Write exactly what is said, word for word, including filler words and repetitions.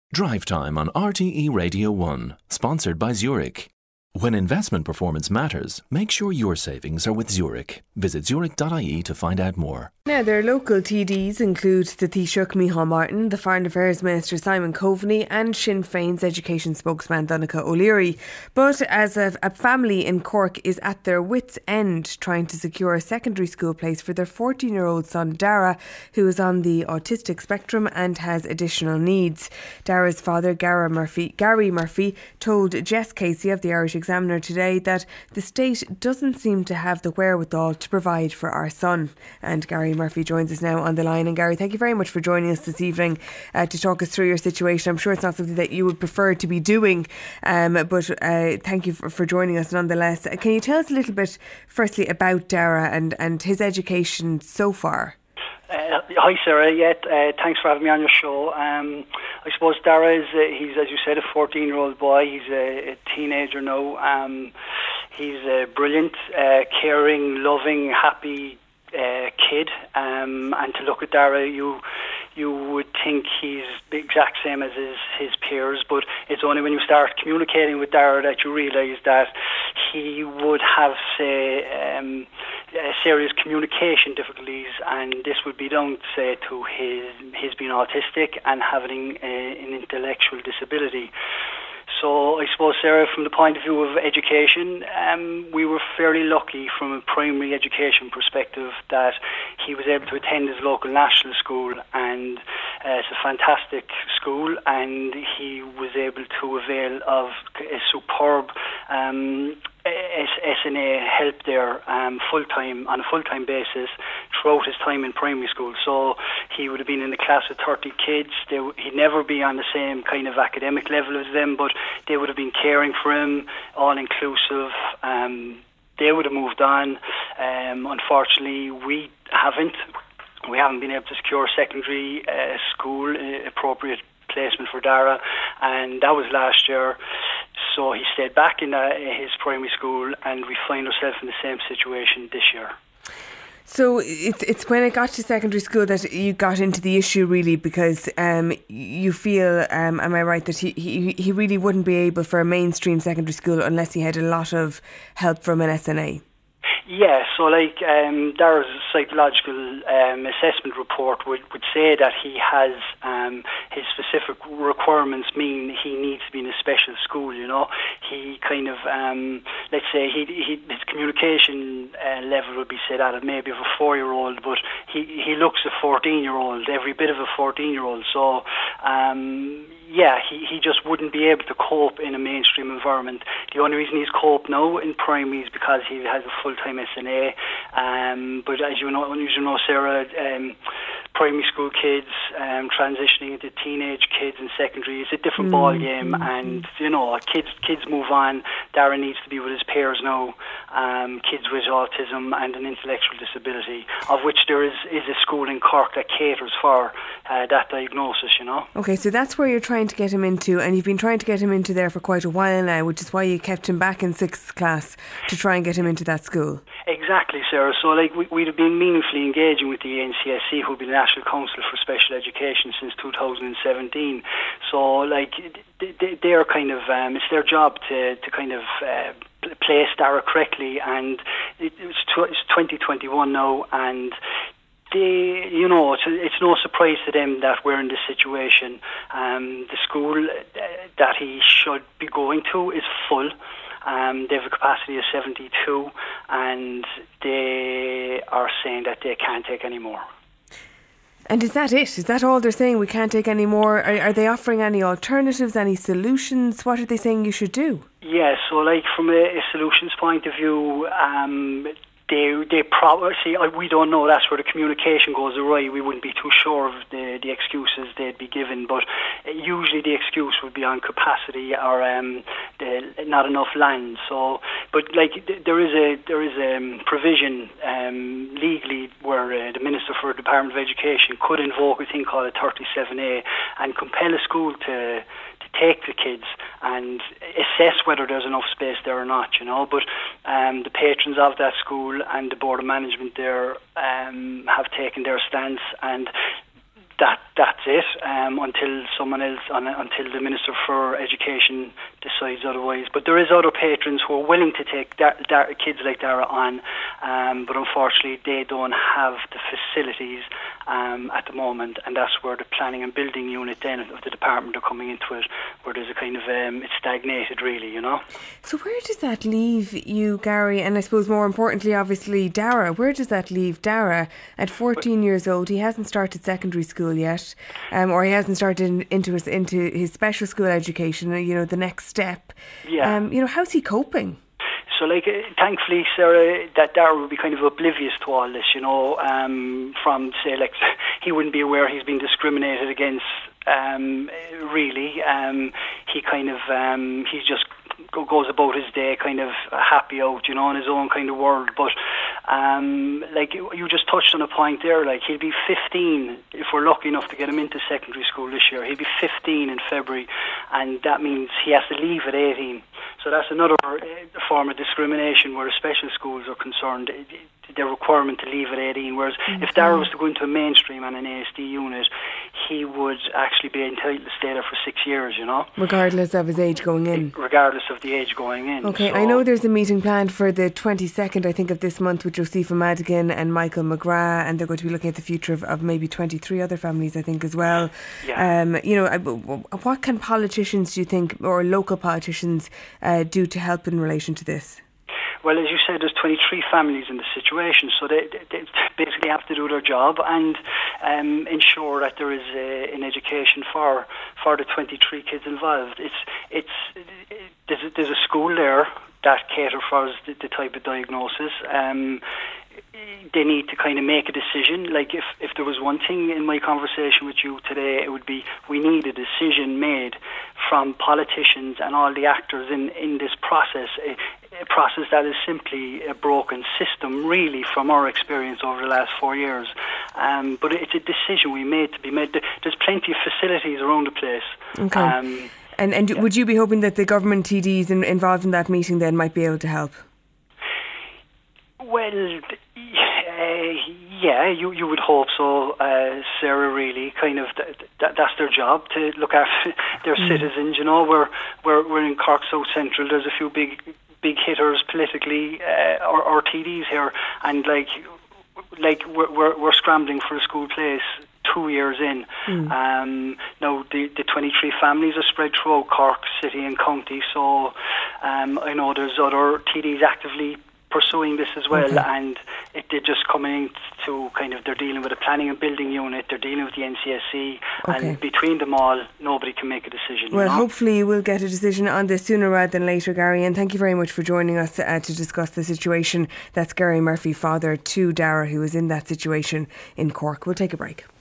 Drive Time on R T E Radio one, sponsored by Zurich. When investment performance matters, make sure your savings are with Zurich. Visit zurich dot I E to find out more. Now, their local T Ds include the Taoiseach Micheál Martin, the Foreign Affairs Minister Simon Coveney and Sinn Féin's education spokesman Donncha O'Leary. But as a, a family in Cork is at their wits' end trying to secure a secondary school place for their fourteen-year-old son Dara, who is on the autistic spectrum and has additional needs. Dara's father, Gary Murphy, Gary Murphy, told Jess Casey of the Irish Examiner today that the state doesn't seem to have the wherewithal to provide for our son. And Gary Murphy joins us now on the line. And Gary, thank you very much for joining us this evening uh, to talk us through your situation. I'm sure it's not something that you would prefer to be doing, um, but uh, thank you for, for joining us nonetheless. Can you tell us a little bit, firstly, about Dara and, and his education so far? Uh, hi Sarah, yeah, uh, thanks for having me on your show. Um, I suppose Dara is, uh, he's, as you said, a fourteen year old boy. He's a, a teenager now. Um, he's a brilliant, uh, caring, loving, happy uh, kid. Um, and to look at Dara, you you would think he's the exact same as his, his peers, but it's only when you start communicating with Dara that you realise that he would have, say, um, uh, serious communication difficulties, and this would be down, say, to his his being autistic and having a, an intellectual disability. So I suppose, Sarah, from the point of view of education, um, we were fairly lucky from a primary education perspective that he was able to attend his local national school, and uh, it's a fantastic school, and he was able to avail of a superb um, S N A help there um, full-time, on a full-time basis throughout his time in primary school. So he would have been in a class of thirty kids. They, he'd never be on the same kind of academic level as them, but they would have been caring for him, all-inclusive. Um, they would have moved on. Um, unfortunately, we haven't. We haven't been able to secure a secondary uh, school, uh, appropriate placement for Dara, and that was last year. So he stayed back in uh, his primary school, and we find ourselves in the same situation this year. So it's it's when it got to secondary school that you got into the issue, really, because um, you feel, um, am I right, that he, he he really wouldn't be able for a mainstream secondary school unless he had a lot of help from an S N A? Yeah, so like um, Dara's psychological um, assessment report would, would say that he has um, his specific requirements mean he needs to be in a special school, you know. He kind of, um, let's say, he, he his communication uh, level would be set at maybe of a four-year-old, but he, he looks a fourteen-year-old, every bit of a fourteen-year-old. So, um, yeah, he, he just wouldn't be able to cope in a mainstream environment. The only reason he's coped now in primary is because he has a full-time S N A. Um, but as you know, as you know, Sarah, um, primary school kids um, transitioning into teenage kids and secondary is a different mm. ball game, mm-hmm. and you know, kids kids move on. Darren needs to be with his peers now. Um, kids with autism and an intellectual disability, of which there is, is a school in Cork that caters for uh, that diagnosis, you know. Okay, so that's where you're trying to get him into, and you've been trying to get him into there for quite a while now, which is why you kept him back in sixth class to try and get him into that school. Exactly, Sarah. So like we, we'd have been meaningfully engaging with the N C S C, who've been the National Council for Special Education since two thousand seventeen. So like they, they're kind of, um, it's their job to, to kind of uh, place Dara correctly, and it, it's, tw- it's twenty twenty-one now, and they, you know, it's, it's no surprise to them that we're in this situation. Um, the school that he should be going to is full. Um, they have a capacity of seventy-two, and they are saying that they can't take any more. And is that it? Is that all they're saying? We can't take any more? Are, are they offering any alternatives, any solutions? What are they saying you should do? Yeah, so like from a, a solutions point of view, um, they they probably see. We don't know. That's where the communication goes awry. We wouldn't be too sure of the the excuses they'd be given, but usually the excuse would be on capacity or um, the, not enough land. So, but like there is a there is a um, provision um, legally where uh, the Minister for the Department of Education could invoke a thing called a thirty-seven A and compel a school to. take the kids and assess whether there's enough space there or not, you know. But um, the patrons of that school and the Board of Management there um, have taken their stance, and that that's it um, until someone else, on, until the Minister for Education decides otherwise. But there is other patrons who are willing to take da- da- kids like Dara on, um, but unfortunately they don't have the facilities um, at the moment, and that's where the planning and building unit then of the department are coming into it, where there's a kind of um, it's stagnated really, you know. So where does that leave you, Gary, and I suppose more importantly, obviously, Dara? Where does that leave Dara at fourteen years old? He hasn't started secondary school yet, um, or he hasn't started in, into his into his special school education. You know, the next step. Yeah. Um, you know, how's he coping? So, like, uh, thankfully, Sarah, that Dara would be kind of oblivious to all this, you know, um, from, say, like, he wouldn't be aware he's been discriminated against, um, really. Um, he kind of, um, he just goes about his day kind of happy out, you know, in his own kind of world. But, um, like, you just touched on a point there, like, he'll be fifteen, if we're lucky enough to get him into secondary school this year. He'll be fifteen in February, and that means he has to leave at eighteen. So that's another uh, form of discrimination where the special schools are concerned. Their requirement to leave at eighteen, whereas mm-hmm. if Dara was to go into a mainstream and an A S D unit, he would actually be entitled to stay there for six years, you know. Regardless of his age going in. Regardless of the age going in. Okay, so I know there's a meeting planned for the twenty-second, I think, of this month with Josepha Madigan and Michael McGrath, and they're going to be looking at the future of, of maybe twenty-three other families, I think, as well. Yeah. Um, you know, what can politicians, do you think, or local politicians uh, do to help in relation to this? Well, as you said, there's twenty-three families in the situation, so they, they basically have to do their job and um, ensure that there is a, an education for for the twenty-three kids involved. It's it's there's a, there's a school there that caters for the, the type of diagnosis. Um, they need to kind of make a decision. Like if, if there was one thing in my conversation with you today, it would be we need a decision made from politicians and all the actors in, in this process, a, a process that is simply a broken system, really, from our experience over the last four years. Um, but it's a decision we made to be made. There's plenty of facilities around the place. Okay. Um, and and yeah. would you be hoping that the government T Ds in, involved in that meeting then might be able to help? Well, uh, yeah, you you would hope so, uh, Sarah. Really, kind of th- th- that's their job to look after their mm. citizens. You know, we're we're we're in Cork South Central. There's a few big big hitters politically, uh, or, or T Ds here, and like like we're we're, we're scrambling for a school place two years in. Mm. Um, now the the twenty-three families are spread throughout Cork City and County, so um, I know there's other T Ds actively pursuing this as well, okay. and it, they're just coming to kind of, they're dealing with a planning and building unit, they're dealing with the N C S C, okay. and between them all, nobody can make a decision. Well, you know? hopefully we'll get a decision on this sooner rather than later, Gary, and thank you very much for joining us uh, to discuss the situation. That's Gary Murphy, father to Dara, who is in that situation in Cork. We'll take a break.